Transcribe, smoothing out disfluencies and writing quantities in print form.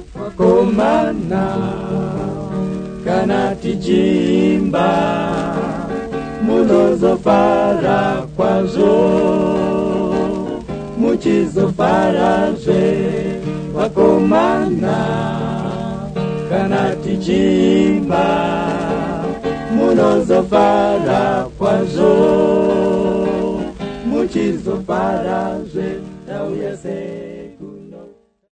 wakomana kana tijimba munozofara kwazo muchizofarazve wakomana kana tijimba munozofara kwazo muchizofarazve tauya sei.